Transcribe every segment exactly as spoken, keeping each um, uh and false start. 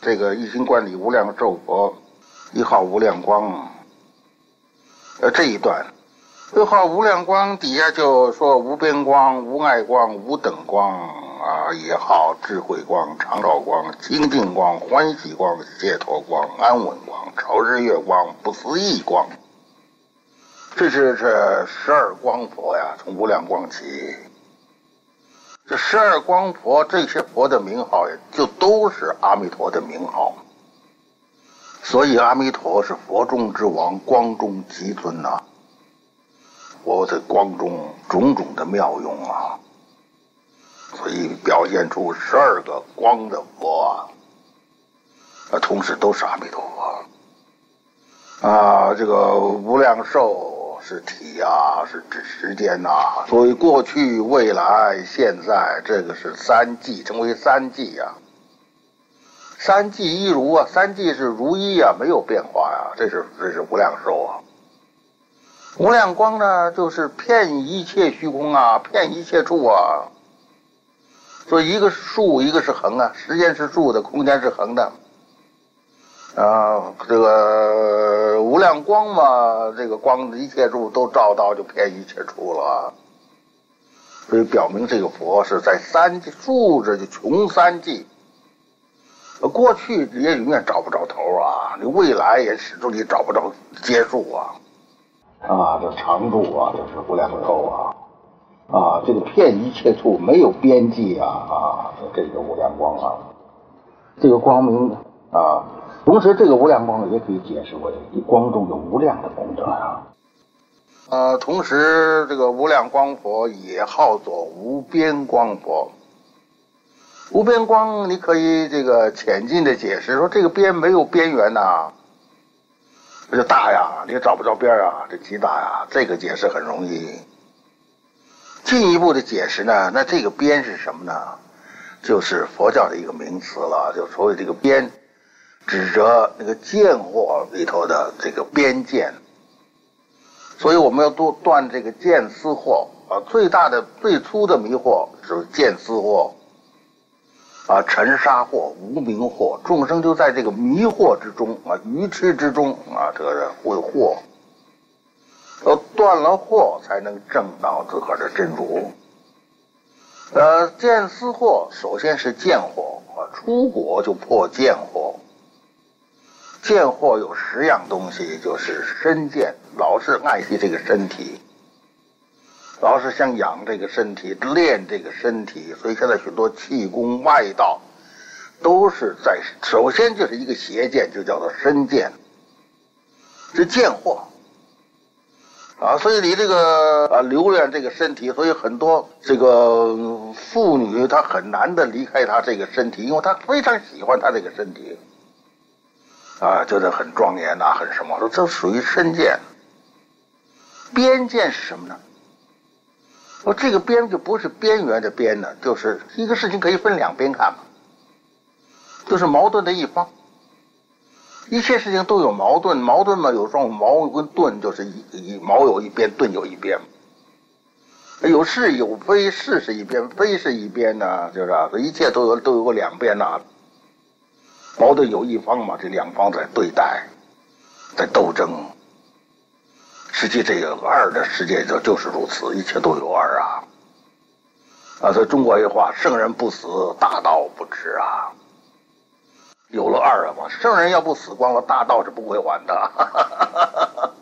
这个一心观里无量寿佛，一号无量光。呃，这一段，一号无量光底下就说无边光、无碍光、无等光啊，也好智慧光、常照光、清净光、欢喜光、解脱光、安稳光、超日月光、不思议光。这是这十二光佛呀，从无量光起。这十二光佛，这些佛的名号就都是阿弥陀的名号。所以阿弥陀是佛中之王，光中极尊呐、啊。佛在光中种种的妙用啊，所以表现出十二个光的佛啊，啊，同时都是阿弥陀佛啊。这个无量寿是体啊，是指时间呐、啊。所以过去、未来、现在，这个是三际，称为三际啊。三际一如啊，三际是如一啊，没有变化呀、啊。这是这是无量寿啊。无量光呢，就是遍一切虚空啊，遍一切处啊。所以一个是竖，一个是横啊，时间是竖的，空间是横的。啊，这个无量光嘛，这个光一切处都照到，就遍一切处了。所以表明这个佛是在三际竖着就穷三际。过去也永远找不着头啊，你未来也始终你找不着结束啊。啊，这常住啊，这是无量寿啊，啊，这个遍一切处没有边际啊，啊，这个无量光啊，这个光明啊，同时这个无量光也可以解释为光中有无量的功德啊。呃，同时这个无量光佛也号作无边光佛。无边光，你可以这个浅近的解释说，这个边没有边缘呐、啊，这就大呀，你也找不着边啊，这极大呀，这个解释很容易。进一步的解释呢，那这个边是什么呢？就是佛教的一个名词了，就所谓这个边，指着那个见惑里头的这个边见。所以我们要多断这个见思惑啊，最大的最粗的迷惑是见思惑。啊，尘沙惑、无明惑，众生就在这个迷惑之中啊，愚痴之中啊，这个会惑，要断了惑，才能证到自个儿的真如。呃，见思惑，首先是见惑啊，出果就破见惑。见惑有十样东西，就是身见，老是爱惜这个身体。老是想养这个身体，练这个身体，所以现在许多气功外道都是在首先就是一个邪见，就叫做身见，是见惑啊。所以你这个啊留恋这个身体，所以很多这个妇女她很难的离开她这个身体，因为她非常喜欢她这个身体啊，觉得很庄严呐、啊，很什么，说这属于身见。边见是什么呢？说这个边就不是边缘的边呢，就是一个事情可以分两边看嘛，就是矛盾的一方。一切事情都有矛盾，矛盾嘛，有时候矛跟盾就是一一矛有一边，盾有一边。有是有非，是是一边，非是一边呢，就是啊，一切都有都有个两边呐、啊。矛盾有一方嘛，这两方在对待，在斗争。实际这个二的世界就就是如此，一切都有二啊！啊，所以中国一话，圣人不死，大道不止啊。有了二了嘛，圣人要不死光了，大道是不会还的。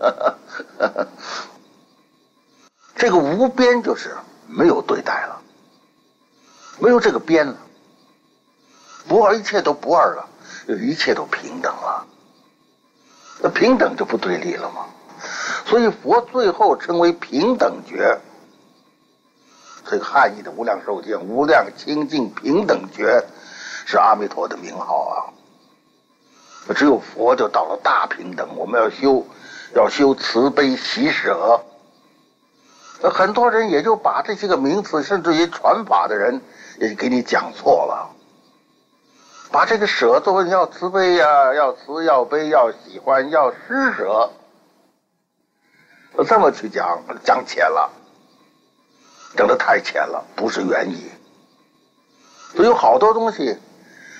这个无边就是没有对待了，没有这个边了，不二，一切都不二了，一切都平等了。那平等就不对立了吗？所以佛最后称为平等觉，这个汉译的无量寿经、无量清净平等觉是阿弥陀的名号啊。只有佛就到了大平等，我们要修要修慈悲喜舍。很多人也就把这些个名词，甚至于传法的人也给你讲错了，把这个舍作为要慈悲呀、啊，要慈要悲要喜欢要施舍。这么去讲，讲浅了，讲得太浅了，不是原意。所以有好多东西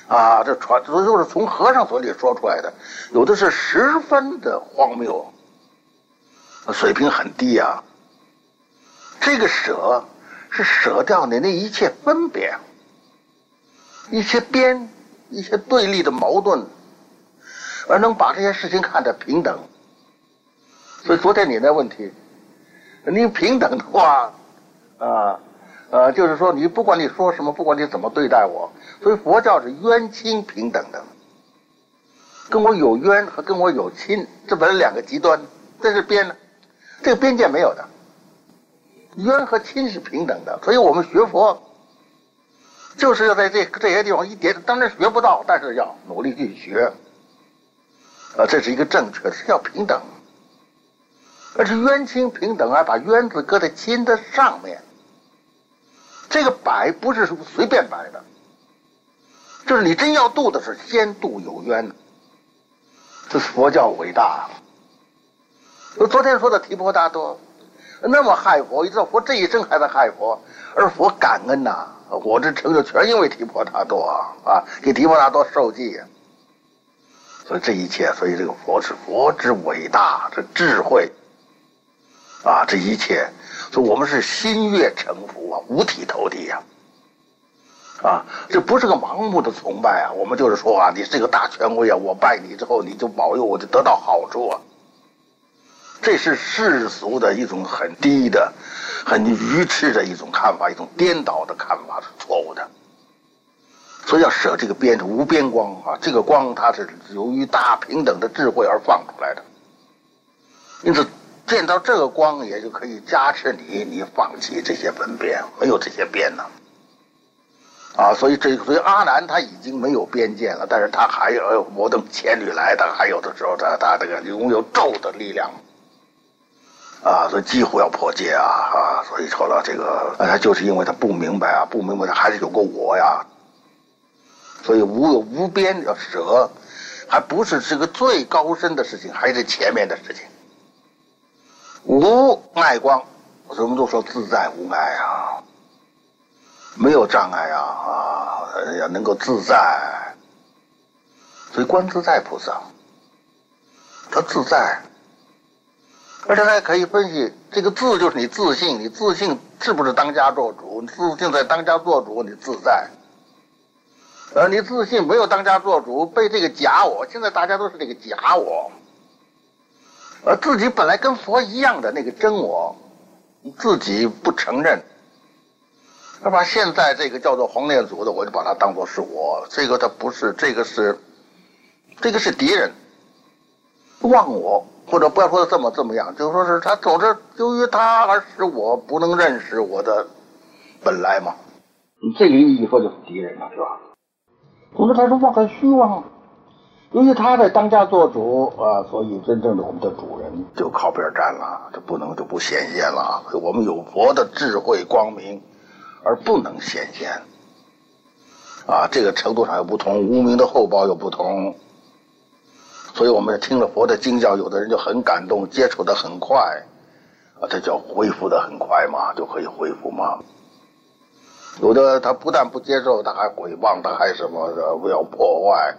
啊，这传这都是从和尚嘴里说出来的，有的是十分的荒谬，水平很低啊。这个舍是舍掉你那一切分别，一些边，一些对立的矛盾，而能把这些事情看得平等。所以昨天你那问题，你平等的话，啊呃，就是说你不管你说什么，不管你怎么对待我，所以佛教是冤亲平等的，跟我有冤和跟我有亲，这本来两个极端，这是边呢，这个边界没有的，冤和亲是平等的，所以我们学佛就是要在这这些地方一点，当然学不到，但是要努力去学，啊，这是一个正确的，是要平等，而是冤亲平等啊，把冤字搁在亲的上面。这个摆不是随便摆的，就是你真要度的是先度有冤的，这是佛教伟大。昨天说的提婆达多那么害佛，一直到佛这一生还在害佛，而佛感恩呐、啊，我这成就全因为提婆达多啊啊，给提婆达多受记啊。所以这一切，所以这个佛是佛之伟大，这智慧啊，这一切。所以我们是心悦诚服啊，五体投地啊，啊，这不是个盲目的崇拜啊，我们就是说啊，你是个大权威啊，我拜你之后你就保佑我就得到好处啊，这是世俗的一种很低的、很愚痴的一种看法，一种颠倒的看法，是错误的。所以要舍这个边，无边光啊，这个光它是由于大平等的智慧而放出来的，因此。见到这个光，也就可以加持你，你放弃这些分别，没有这些边呢，啊，所以这所以阿难他已经没有边界了，但是他还有我等千里来的，还有的时候他他这个拥有咒的力量，啊，所以几乎要破戒啊啊，所以说了这个，他就是因为他不明白啊，不明白他还是有个我呀，所以无有无边要舍，还不是这个最高深的事情，还是前面的事情。无碍光，什么都说自在无碍啊，没有障碍啊啊，要能够自在，所以观自在菩萨，他自在，而且还可以分析这个自就是你自信，你自信是不是当家做主？你自信在当家做主，你自在；而你自信没有当家做主，被这个假我，现在大家都是这个假我。而自己本来跟佛一样的那个真我，自己不承认，而把现在这个叫做黄念祖的，我就把它当作是我，这个他不是，这个是，这个是敌人，忘我，或者不要说的这么这么样，就说是他总是由于他而使我不能认识我的本来嘛，这个意义说就是敌人了，是吧？总之他是忘很虚妄。由于他在当家做主啊，所以真正的我们的主人就靠边站了，这不能就不显现了。所以我们有佛的智慧光明，而不能显现啊，这个程度上有不同，无名的后报有不同。所以我们听了佛的经教，有的人就很感动，接触的很快啊，这叫恢复的很快嘛，就可以恢复嘛。有的他不但不接受，他还毁谤，他还什么的不要破坏。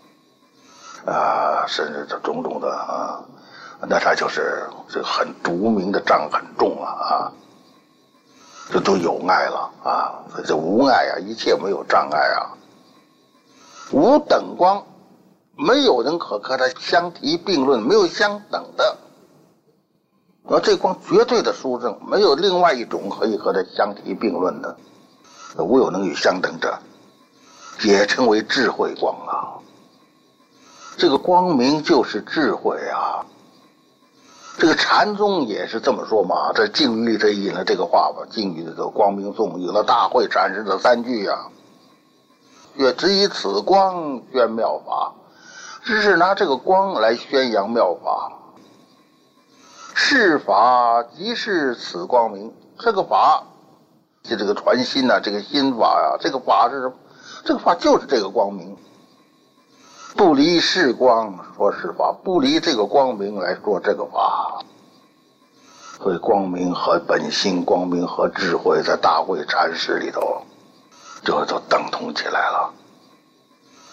啊，甚至这种种的啊，那他就是这很无名的障很重了啊，这都有碍了啊，所以这无碍啊，一切没有障碍啊，无等光，没有人可和它相提并论，没有相等的，而这光绝对的殊胜，没有另外一种可以和它相提并论的，无有能与相等者，也称为智慧光啊。这个光明就是智慧啊，这个禅宗也是这么说嘛，这净语里这引了这个话吧，净语的这个光明颂引了大慧禅师的三句啊，也只以此光宣妙法，只是拿这个光来宣扬妙法，是法即是此光明，这个法就这个传心啊，这个心法啊，这个法是什么？这个法就是这个光明。不离是光说是法，不离这个光明来说这个法，所以光明和本心，光明和智慧在大慧禅师里头就就等同起来了。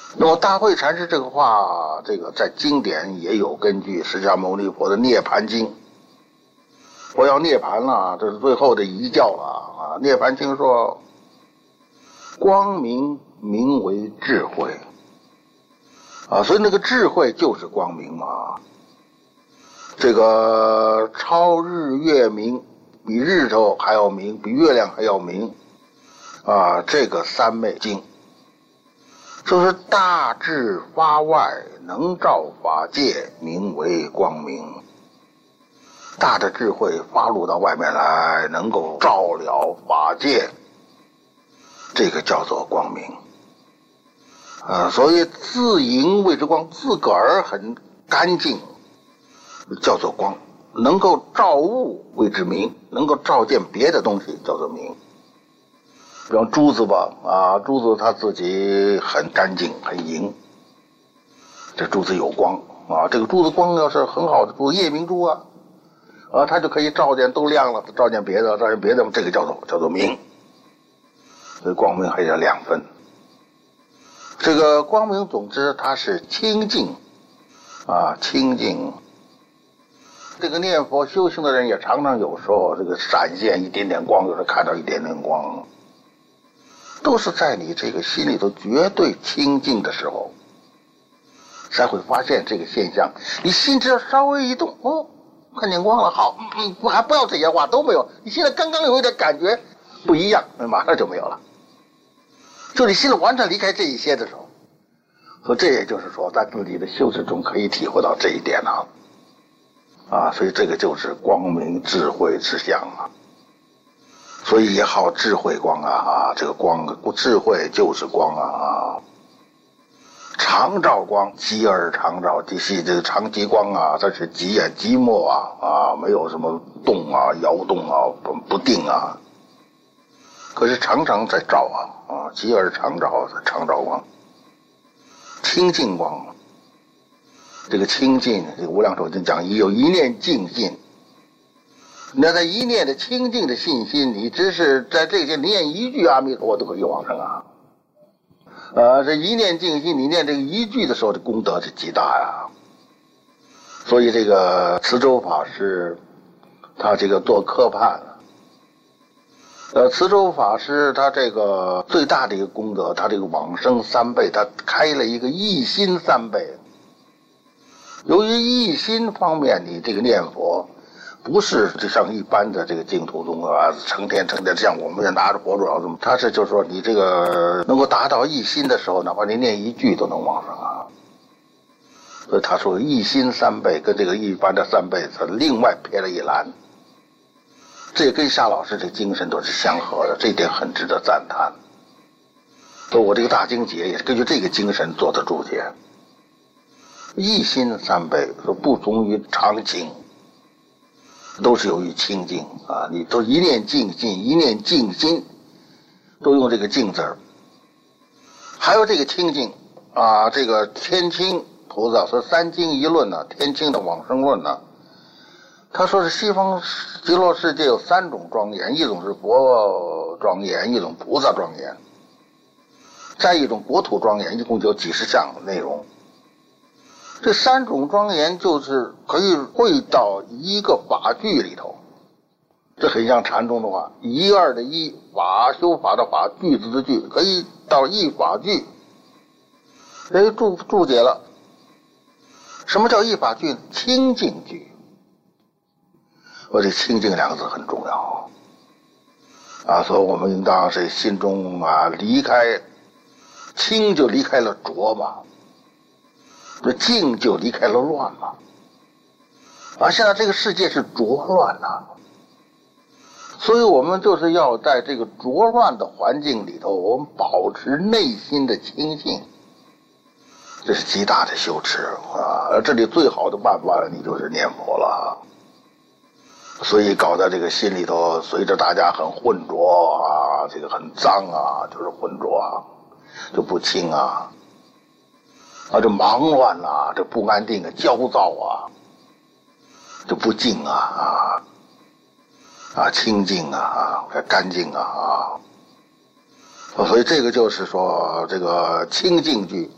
那么大慧禅师这个话，这个在经典也有根据，释迦牟尼佛的《涅盘经》，我要涅盘了，这是最后的遗教了啊！《涅盘经》说，光明名为智慧啊，所以那个智慧就是光明嘛。这个超日月明，比日头还要明，比月亮还要明啊！这个三昧经。就是大智发外，能照法界，名为光明。大的智慧发露到外面来，能够照了法界，这个叫做光明。啊，所以自营谓之光，自个儿很干净，叫做光。能够照物谓之明，能够照见别的东西叫做明。比方珠子吧，啊，珠子它自己很干净很莹，这珠子有光啊，这个珠子光要是很好的珠，夜明珠啊，啊，它就可以照见都亮了，照见别的，照见别的，这个叫做叫做明。所以光明还有两分，这个光明总之它是清净啊，清净。这个念佛修行的人也常常有时候这个闪现一点点光，有时候看到一点点光。都是在你这个心里头绝对清净的时候，才会发现这个现象。你心只要稍微一动，哦，看见光了，好，嗯，不还不要这些话都没有。你现在刚刚有一点感觉不一样，马上就没有了。就你心里完全离开这一些的时候，所以这也就是说，在自己的修持中可以体会到这一点啊，啊，所以这个就是光明智慧之相啊。所以也好智慧光啊啊，这个光智慧就是光啊啊，常照光，极而常照，即是这个常极光啊，它是极也寂寞啊啊，没有什么动啊摇动啊不不定啊，可是常常在照啊啊，极而常照，常照光，清净光，这个清净，这个无量寿经讲有一念净心。那在一念的清净的信心，你只是在这些念一句阿弥陀佛都可以往生啊。呃，这一念净心，你念这个一句的时候，这功德是极大呀。所以这个慈州法师，他这个做科判，呃，慈州法师他这个最大的一个功德，他这个往生三倍，他开了一个一心三倍。由于一心方面，你这个念佛。不是就像一般的这个净土宗啊，成天成天像我们这拿着佛珠啊，怎么？他是就是说你这个能够达到一心的时候，哪怕你念一句都能往生啊。所以他说一心三倍跟这个一般的三倍是另外撇了一栏，这跟夏老师这精神都是相合的，这一点很值得赞叹。所以我这个大经解也是根据这个精神做的注解。一心三倍说不同于常情。都是由于清净啊，你都一念净心，一念净心，都用这个净字儿。还有这个清净啊，这个天清菩萨说三经一论呢、啊，天清的往生论呢、啊，他说是西方极乐世界有三种庄严，一种是佛庄严，一种菩萨庄严，再一种国土庄严，一共就几十项内容。这三种庄严就是可以汇到一个法句里头，这很像禅宗的话，一二的一，法修法的法，句子的句，可以到一法句。哎，注注解了，什么叫一法句？清净句。我这清净两个字很重要啊，所以我们应当是心中啊离开清，就离开了浊嘛。这静就离开了乱嘛，啊，现在这个世界是浊乱呐、啊，所以我们就是要在这个浊乱的环境里头，我们保持内心的清净，这是极大的修持啊！而这里最好的办法，你就是念佛了。所以搞得这个心里头，随着大家很浑浊啊，这个很脏啊，就是浑浊啊，就不清啊。啊，这忙乱啊，这不安定啊，焦躁啊，这不静啊啊啊，清净啊啊，干净啊啊，所以这个就是说，这个清净句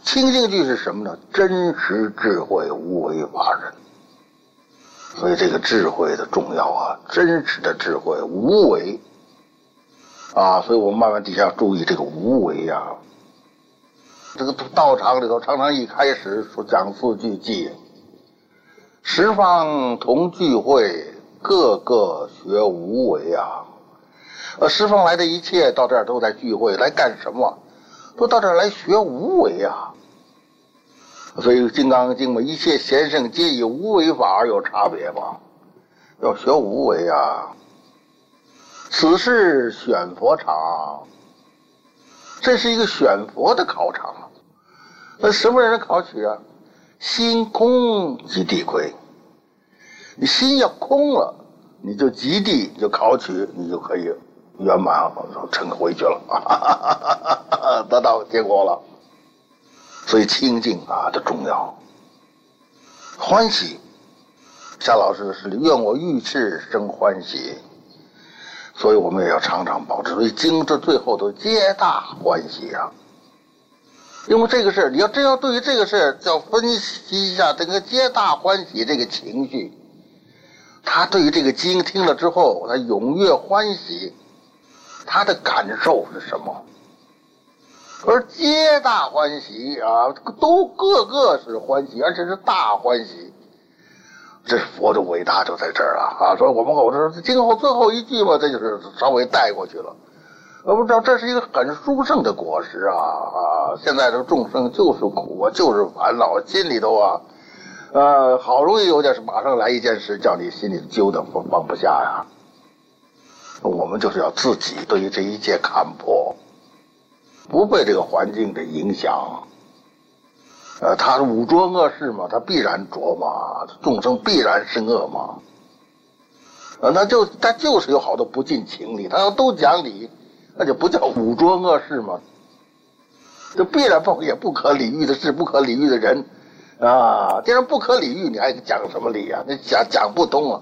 清净句是什么呢？真实智慧，无为法忍。所以这个智慧的重要啊，真实的智慧，无为啊，所以我们慢慢底下注意这个无为啊。这个道场里头常常一开始说讲四句偈，十方同聚会，个个学无为啊。呃，十方来的一切到这儿都在聚会，来干什么？都到这儿来学无为啊。所以《金刚经》嘛，一切贤圣皆以无为法而有差别嘛，要学无为啊。此是选佛场，这是一个选佛的考场。那什么人考取啊？心空即地亏。你心要空了，你就即地就考取，你就可以圆满成回去了，得到结果了。所以清净啊的重要，欢喜。夏老师是愿我遇事生欢喜，所以我们也要常常保持。所以经这最后都皆大欢喜啊。因为这个事儿，你要真要对于这个事儿要分析一下这个皆大欢喜这个情绪，他对于这个经听了之后，他踊跃欢喜，他的感受是什么？而皆大欢喜啊，都个个是欢喜，而且是大欢喜。这佛的伟大就在这儿了啊！所以我们我说今后最后一句嘛，这就是稍微带过去了。我不知道这是一个很殊胜的果实啊啊！现在这众生就是苦啊，就是烦恼，心里头啊，呃，好容易有点事，马上来一件事，叫你心里揪的放放不下呀。我们就是要自己对于这一切看破，不被这个环境的影响。呃，他是五浊恶世嘛，他必然浊嘛，众生必然生恶嘛。呃，那就他就是有好多不近情理，他要都讲理，那就不叫五浊恶世嘛。这必然不也不可理喻的事，不可理喻的人啊。既然不可理喻，你还讲什么理啊？你讲讲不通啊。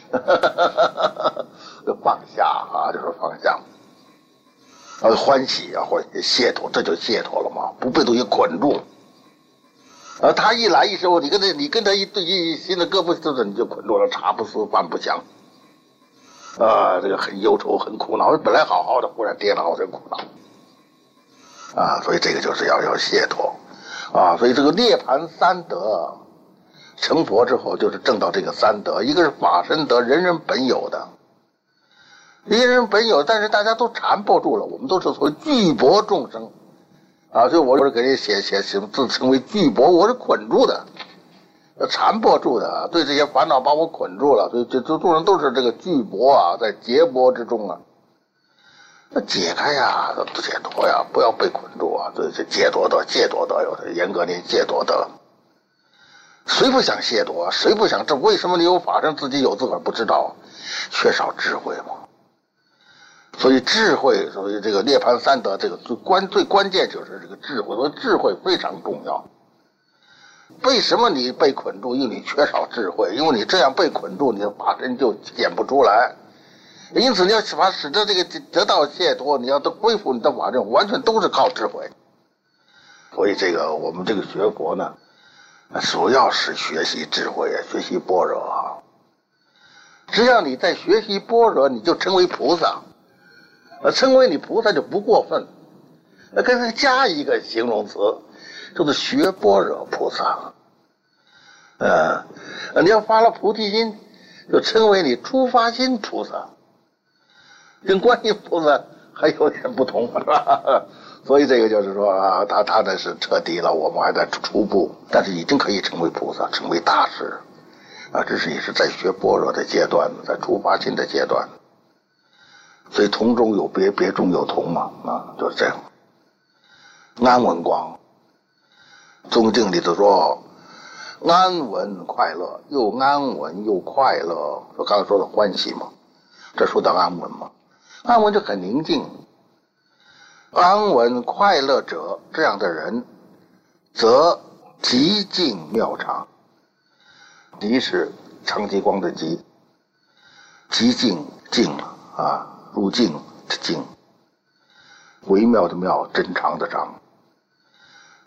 就放下啊，就是放下。啊，欢喜啊，欢喜解脱，这就解脱了嘛，不被东西捆住。啊，他一来一收，你跟他你跟他一对一心的胳膊就是你就捆住了，茶不思饭不想。啊，这个很忧愁，很苦恼，本来好好的，忽然跌倒，这苦恼。啊，所以这个就是要要解脱。啊，所以这个涅槃三德，成佛之后就是证到这个三德，一个是法身德，人人本有的。一个人本有，但是大家都缠不住了，我们都是所谓巨薄众生。啊，所以我是给你写写写自称为巨薄，我是捆住的，缠不住的，对这些烦恼把我捆住了，所以这这众人都是这个巨薄啊，在劫薄之中啊。那解开呀，解脱呀，不要被捆住啊！这这解脱得，解脱得，有的严格念解脱得。谁不想解脱？谁不想？这为什么你有法身，自己有自个儿不知道？缺少智慧嘛。所以智慧，所以这个涅槃三德，这个最关最关键就是这个智慧。所以智慧非常重要。为什么你被捆住？因为你缺少智慧，因为你这样被捆住，你的法身就显不出来。因此，你要把使得这个得到解脱，你要都恢复你的法身，完全都是靠智慧。所以，这个我们这个学佛呢，主要是学习智慧，学习般若啊。只要你在学习般若，你就成为菩萨。呃，称为你菩萨就不过分，那跟他加一个形容词，就是学般若菩萨。呃，你要发了菩提心，就称为你初发心菩萨，跟观音菩萨还有点不同，是吧？所以这个就是说啊，他他那是彻底了，我们还在初步，但是已经可以成为菩萨，成为大师啊，只是也是在学般若的阶段，在初发心的阶段。所以同中有别，别中有同嘛，啊，就是这样。安稳光，宗经里头说，安稳快乐，又安稳又快乐。我刚才说的欢喜嘛，这说的安稳嘛，安稳就很宁静。安稳快乐者，这样的人，则极静妙常。极是长极光的极，极静静了啊。入静的静，微妙的妙，真常的常。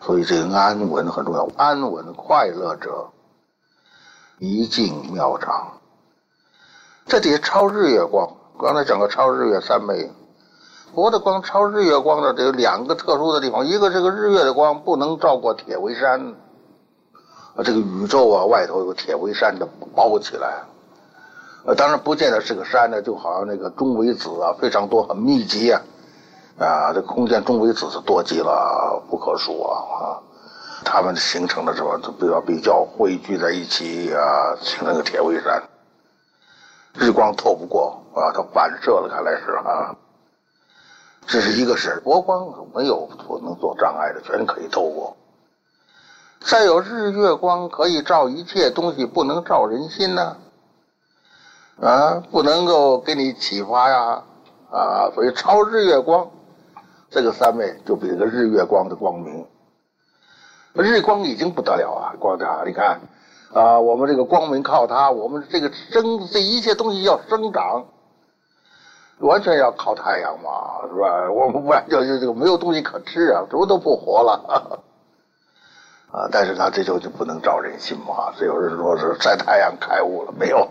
所以这个安稳很重要，安稳快乐者，一境妙常。这得超日月光，刚才讲过超日月三昧。佛的光超日月光的，得有两个特殊的地方，一个这个日月的光不能照过铁围山，啊，这个宇宙啊外头有铁围山的包起来，呃，当然不见得是个山呢，就好像那个中微子啊非常多，很密集啊，啊，这空间中微子是多极了，不可数啊啊，它们形成的什么比较比较汇聚在一起啊，形成个铁围山，日光透不过啊，它反射了，看来是啊。这是一个事，佛光没有所能做障碍的，全可以透过。再有日月光可以照一切东西，不能照人心呢，啊，不能够给你启发呀，啊，所以超日月光这个三昧就比这个日月光的光明。日光已经不得了啊，光它你看啊，我们这个光明靠它，我们这个生这一切东西要生长。完全要靠太阳嘛，是吧？我们不然就就这个没有东西可吃啊，什么都不活了啊！但是他这就就不能照人心嘛，所以有人说是晒太阳开悟了没有？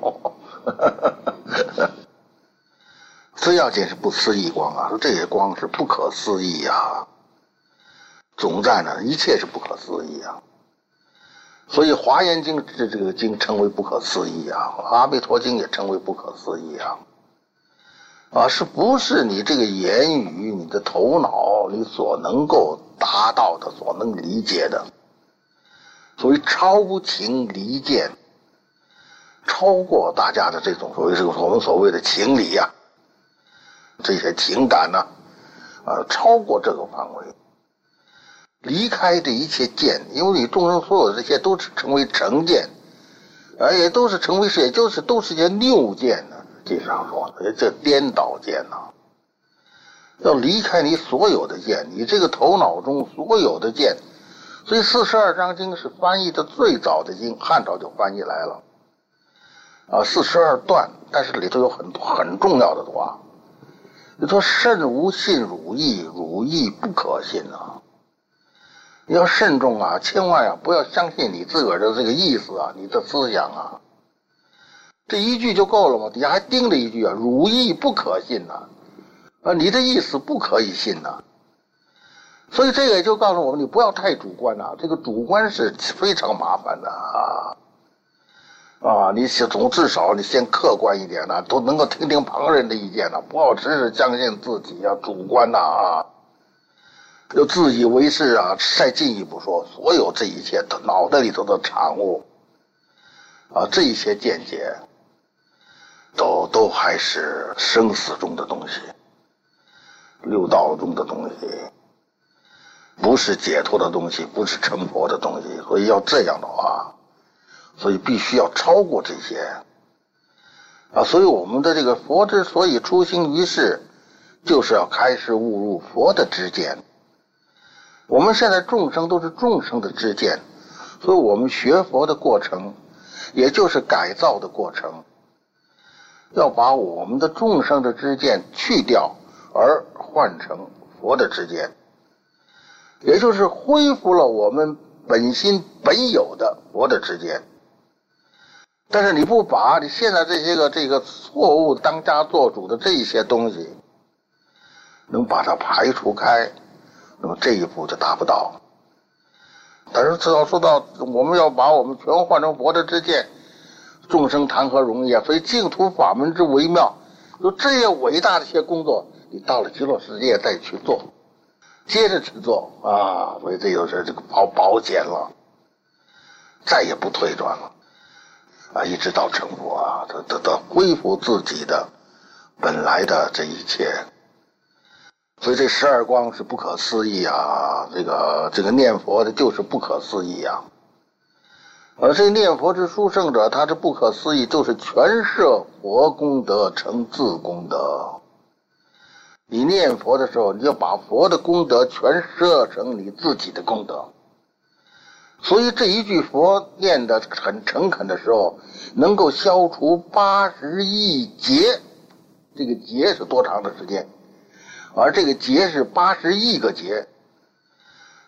最要紧是不思议光啊，说这些光是不可思议啊，总在呢，一切是不可思议啊。所以《华严经》这这个经称为不可思议啊，《阿弥陀经》也称为不可思议啊。啊，是不是你这个言语、你的头脑、你所能够达到的、所能理解的？所谓超情离见，超过大家的这种所谓这个我们所谓的情理呀、啊，这些情感呢、啊，啊，超过这个范围，离开这一切见，因为你众生所有的这些都是成为成见，啊，也都是成为是，也就是都是些谬见呢。经上说，这颠倒见呐、啊，要离开你所有的见，你这个头脑中所有的见，所以四十二章经是翻译的最早的经，汉朝就翻译来了，啊，四十二段，但是里头有很多很重要的话，你说慎无信汝意，汝意不可信啊，你要慎重啊，千万啊不要相信你自个儿的这个意思啊，你的思想啊。这一句就够了吗？底下还盯着一句啊，汝意不可信呐、啊，啊，你的意思不可以信呐、啊。所以这个也就告诉我们，你不要太主观呐、啊，这个主观是非常麻烦的啊。啊，你总至少你先客观一点呐、啊，都能够听听旁人的意见呐、啊，不要只是相信自己啊，主观呐 啊, 啊，就自以为是啊。再进一步说，所有这一切脑袋里头的产物啊，这一些见解。都都还是生死中的东西，六道中的东西，不是解脱的东西，不是成佛的东西。所以要这样的话，所以必须要超过这些啊。所以我们的这个佛之所以出行于世，就是要开始悟入佛的知见。我们现在众生都是众生的知见，所以我们学佛的过程，也就是改造的过程。要把我们的众生的知见去掉，而换成佛的知见，也就是恢复了我们本心本有的佛的知见。但是你不把你现在这些个这个错误当家做主的这些东西能把它排除开，那么这一步就达不到。但是至少说到我们要把我们全换成佛的知见，众生谈何容易啊！所以净土法门之微妙，就这些伟大的一些工作，你到了极乐世界再去做，接着去做啊！所以这就是这个保保险了，再也不退转了啊！一直到成佛啊，得得得恢复自己的本来的这一切。所以这十二光是不可思议啊！这个这个念佛的就是不可思议啊！而这念佛之殊胜者，他是不可思议，就是全摄佛功德成自功德。你念佛的时候，你就把佛的功德全摄成你自己的功德。所以这一句佛念得很诚恳的时候，能够消除八十亿劫。这个劫是多长的时间？而这个劫是八十亿个劫。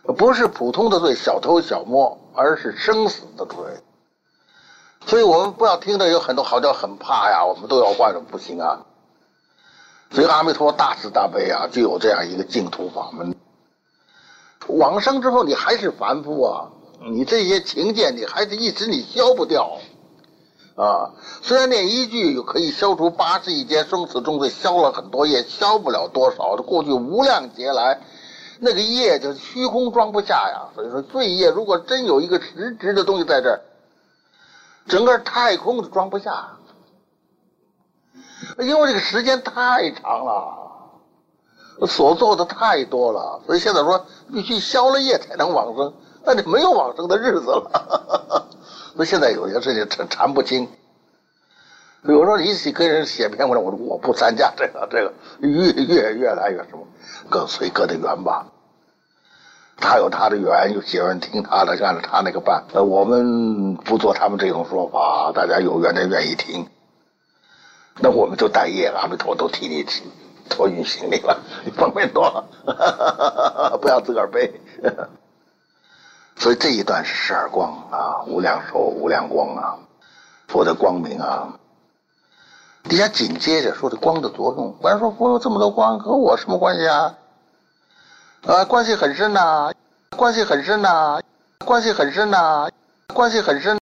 不是普通的罪，小偷小摸，而是生死的罪。所以我们不要听着有很多好像很怕呀，我们都要换了，不行啊。所以阿弥陀大慈大悲啊，就有这样一个净土法门。往生之后你还是凡夫啊，你这些情见你还是一直你消不掉啊。虽然念一句可以消除八十亿劫生死重罪，消了很多业，消不了多少，过去无量劫来那个业就虚空装不下呀。所以说罪业如果真有一个实质的东西在这儿，整个太空都装不下，因为这个时间太长了，所做的太多了，所以现在说必须消了业才能往生，那你没有往生的日子了。所以现在有些事情缠缠不清。比如说你一起跟人写篇文章，我说我不参加这个这个，越越越来越什么，各随各的缘吧。他有他的缘，有些人听他的，按照他那个办。呃，我们不做他们这种说法，大家有缘的愿意听，那我们就带业了，阿弥陀都替你托运行李了，方便多了，不要自个儿背。所以这一段是十二光啊，无量寿、无量光啊，佛的光明啊。底下紧接着说的光的作用，不然说佛有这么多光，和我什么关系啊？啊，关系很深呐、啊，关系很深呐、啊，关系很深呐、啊，关系很深。